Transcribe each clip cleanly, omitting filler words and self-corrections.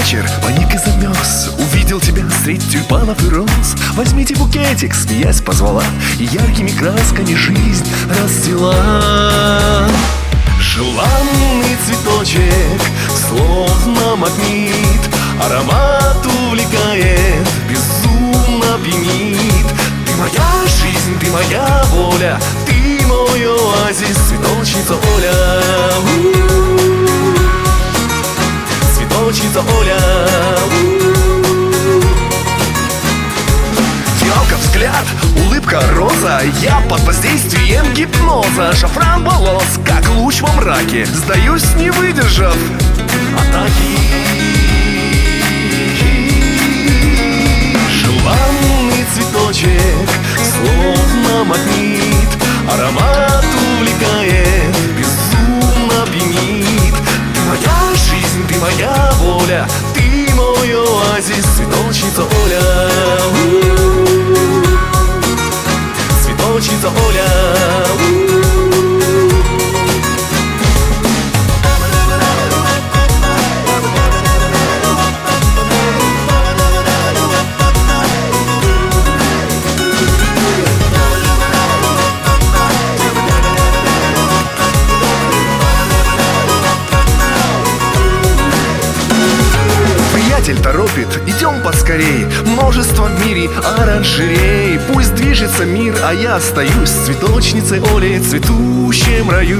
вечер паник и замерз. Увидел тебя средь тюльпанов и роз. Возьмите букетик, смеясь позвала, и яркими красками жизнь расцвела. Желанный цветочек, словно магнит, аромат увлекает, безумно пьянит. Ты моя жизнь, ты моя воля, ты мой оазис, цветочница Оля. Цветочница Оля. Фиалка взгляд, улыбка роза, я под воздействием гипноза. Шафран волос, как луч во мраке, сдаюсь, не выдержав атаки. Желанный цветочек, словно магнит, аромат увлекает, безумно пьянит. Ты моя жизнь, ты моя воля, ты мой оазис, цветочница Оля. Цветочница Оля. Приятель торопит, идем поскорей, множество в мире оранжерей. Пусть движется мир, а я остаюсь цветочницей Олей, цветущем раю.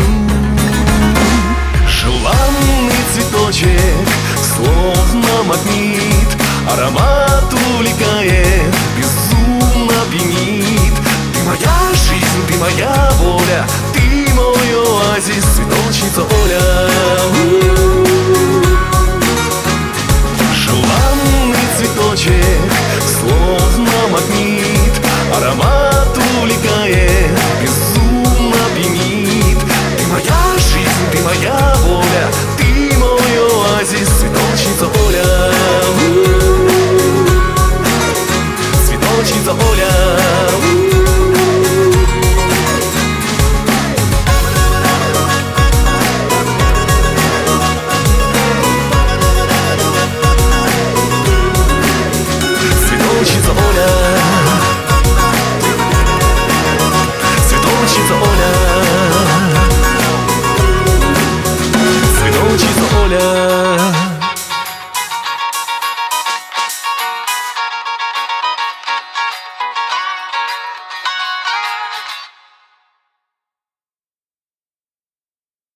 Желанный цветочек, словно магнит, аромат увлекает,